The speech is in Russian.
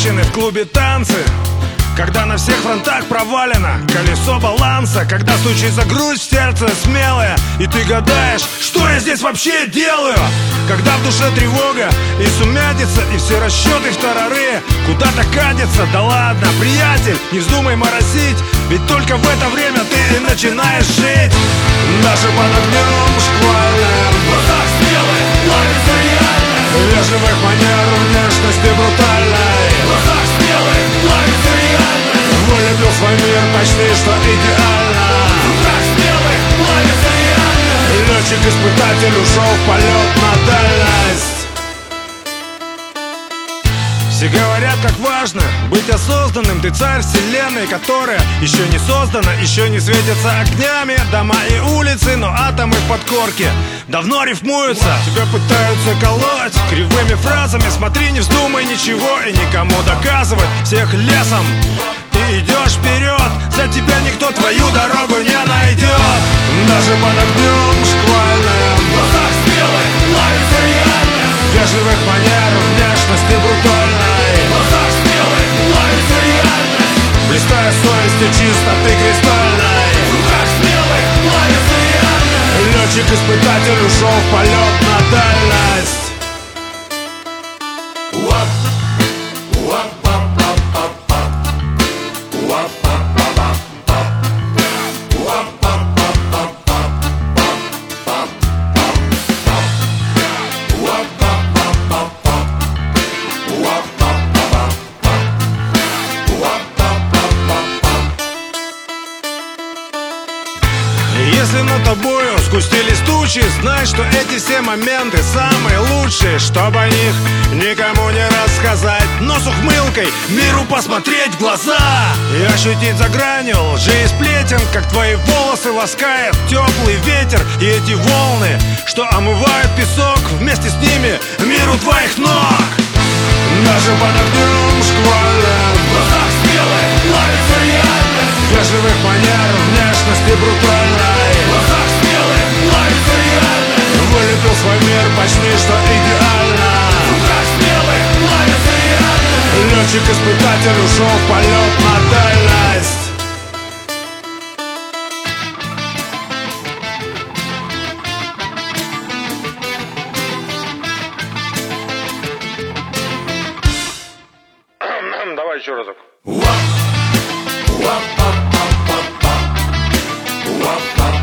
женщины в клубе танцы, когда на всех фронтах провалено колесо баланса, когда случится грусть в сердце смелая, и ты гадаешь, что я здесь вообще делаю. Когда в душе тревога и сумятица, и все расчеты в тарары куда-то катятся. Да ладно, приятель, не вздумай моросить, ведь только в это время ты начинаешь жить. Даже под огнем шквальным, в глазах смелых плавится реальность, вежливых манер, внешности брутальной, в глазах смелых плавится реальность. Вылепил свой мир почти что идеально, в руках смелых плавится реальность. Летчик-испытатель ушел в полет на дальность. Все говорят, как важно быть осознанным. Ты царь вселенной, которая еще не создана, еще не светятся огнями дома и улицы, но атомы в подкорке давно рифмуются. Тебя пытаются колоть кривыми фразами. Смотри, не вздумай ничего и никому доказывать. Всех лесом ты идешь вперед, за тебя никто твою дорогу не найдет. Даже под огнем шквальным, в глазах смелых плавится реальность, вежливых манер, внешности брутальной, в глазах смелых плавится реальность, блистая совестью чистоты кристальной, в руках смелых плавится реальность. Летчик-испытатель ушел в полет на дальность. Если над тобою сгустились тучи, знай, что эти все моменты самые лучшие, чтобы о них никому не рассказать, но с ухмылкой миру посмотреть в глаза и ощутить за гранью лжи и сплетен, как твои волосы ласкает теплый ветер, и эти волны, что омывают песок, вместе с ними миру твоих ног. Даже под огнем шквальным, в глазах смелых плавится реальность, вежливых манер, внешности брутальной, в глазах смелых плавится реальность. Вылепил свой мир почти что идеально, в руках смелых плавится реальность. Летчик-испытатель ушел в полет на дальность. Давай еще разок. Wap, wap, wap, wap, wap, wap, wap.